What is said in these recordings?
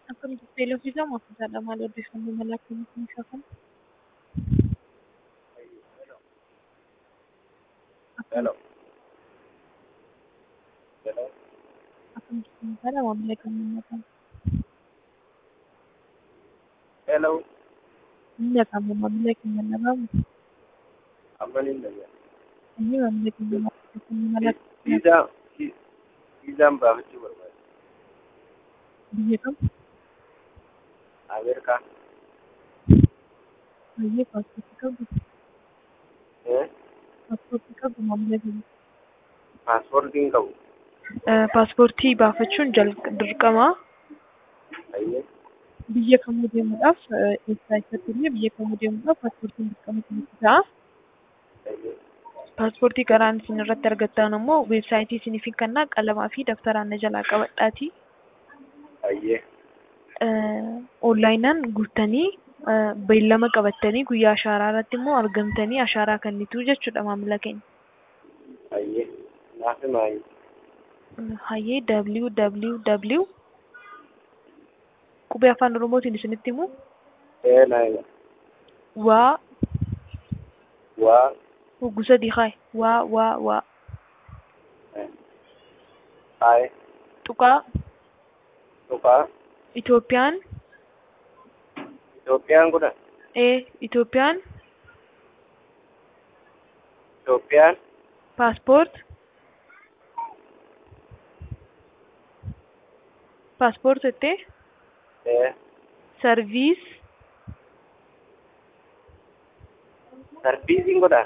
Akkamitti teelevizyiinii hojjetadha maal odeeffannoo mala akkamitti shaakallu? Hello. Hello. Akkamitti mala maamila kamiin Hello. Inni akkam maamila kamiin nagamu? Ammalin da ya. Inni maamila kamiin mala Izan ba mu ci barba. biyya kam? Amerika. Biyya paaspoortii qabdu? Paaspoortii qabdu maamila kamiin? Paaspoortiin qabu. Paaspoortii baafachuun dirqama. Ayyee. Biyya kamuu deemuudhaaf eessatti illee biyya kamuu deemuudhaaf paaspoortiin dirqama isinitti ta'a. Ayyee. Paaspoortii karaan isin irratti argattan immoo weebsaayitii isiniif kennaa qalamaa fi daftaraan na jalaa qabadhaati. Ayyee. Onlaayinaan guuttanii beellama qabattanii guyyaa ashaaraa irratti immoo argamtanii ashaaraa kennitu jechuudha maamila keenya. Ayyee. Naafi maayi. Hayyee www qubee afaan oromootiin isinitti himu Naayi. waa Waa. huggusa diiqaa waa Hai. tuqaa Tuqaa. Itoophiyaan Itoophiyaan kuna. Itoophiyaan Itoophiyaan. paaspoort jettee sarviis Sarviisiin kuna.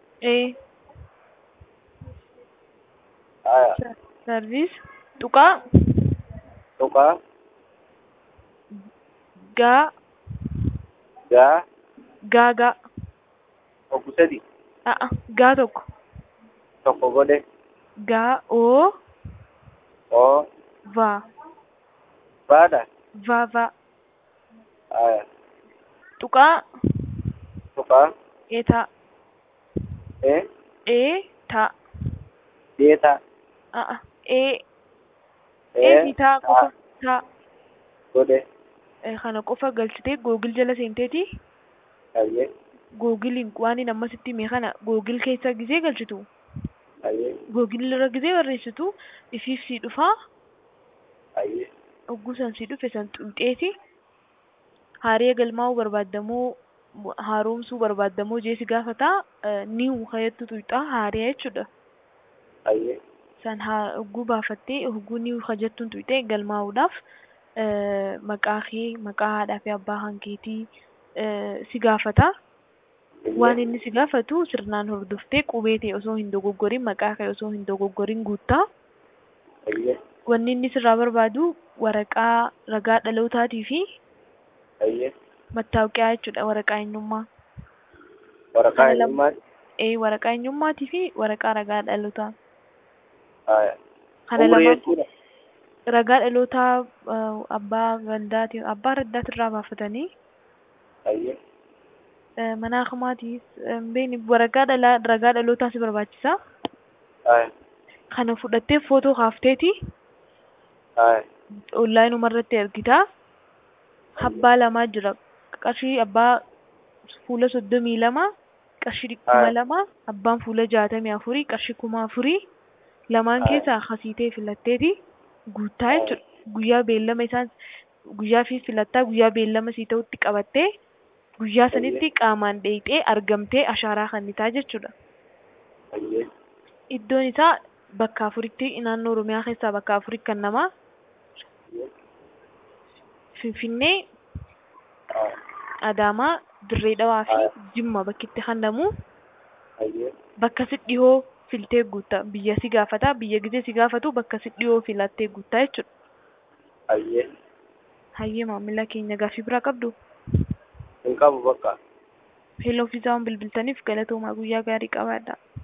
Aya. sarviis tuqaa Tuqaa. gaa Gaa. Obbo Sadi. gaa tokko Tokko godhe. gaa oo Oo. vaa Baadha. vaa Aya. tuqaa Tuqaa. eetaa taa Deetaa. taa qofa taa Godhe. kana qofa galchitee googil jala seenteeti Ayyee. googiliin waan inni ammasitti hime kana googil keessa gisee galchitu Ayyee. googil irra gisee barreessitu ifiif sii dhufaa Ayyee. ogguusan sii dhufe san xumxeeti haaree galmaa'uu barbaaddamoo haaromsuu barbaaddamoo jeesi gaafataa niiw kayattu tuyxaa haaree jechuudha. Ayyee. San ogguu baafattee ogguu niiw kajattuun tuyxee galmaa'uudhaaf maqaa kee maqaa haadhaa fi abbaa hankeetii si gaafata. Waan inni si gaafatu sirnaan hordoftee qubee ta'e osoo hin dogoggorin maqaa kee osoo hin dogoggorin guuttaa. Ayyee. Wanni inni sirraa barbaadu waraqaa ragaa dhalootaatii fi Ayyee. mattaawqiyaa jechuudha waraqaa eenyummaa. Waraqaa eenyummaa. Waraqaa eenyummaatii fi waraqaa ragaa dhalootaa. Aya. Kana Umurii lamaan jechuudha. ragaa dhalootaa abbaa gandaati abbaa raddaati baafatanii Ayyee. mana akmaatiif beeni waraqaa ragaa dhalootaa si barbaachisa. Aya. Kana fudhattee footoo kaafteeti Aya. onlaayinuma irratti ergitaa. Abbaa lamaa jira qarshii abbaa fuula 32 qarshii 2,000 abbaan fuula 64 qarshii 4,000 lamaan keessaa hasiitee filatteeti guuttaa jechuudha. Guyyaa beellama isaan guyyaa fi filattaa guyyaa beellama sii ta'utti qabattee guyyaa sanitti qaamaan dheeyxee argamtee ashaaraa kennitaa jechuudha. Ayyee. Iddoon isaa bakka afuritti naannoo Oromiyaa keessaa bakka afuritti kennamaa. Finfinnee, Adaamaa, Dirree Dhawaa fi Jimma bakkitti kennamu. Ayyee. Bakka si dhihoo filtee guutta. Biyya si gaafata. Biyya gisee si gaafatu bakka si dhihoo filattee guuttaa jechuudha. Ayyee. Hayyee maamila keenya gaaffii biraa qabdu. Hin qabu bakka. Hello fiizaan bilbiltaniif galatoomaa guyyaa gaarii qabaadha.